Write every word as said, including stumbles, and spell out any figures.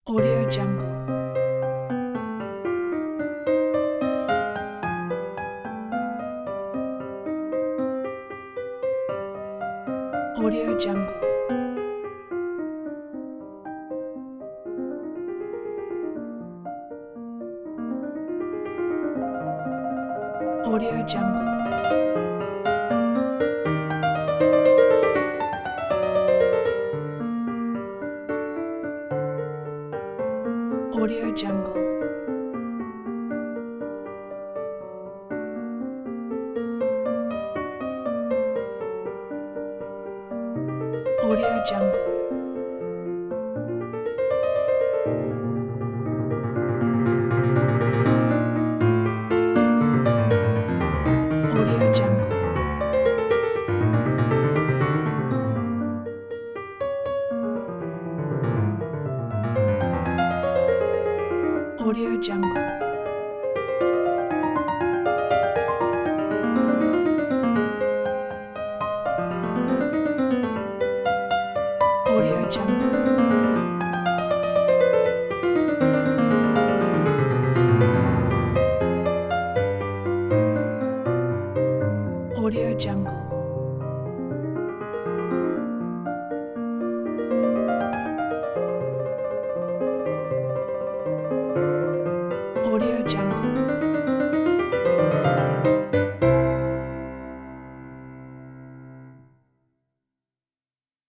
Audio Jungle. Audio Jungle. Audio Jungle. Audio Jungle. Audio Jungle. Audio Jungle. Audio Jungle. Audio Jungle. Audio Jungle. Audio Jungle.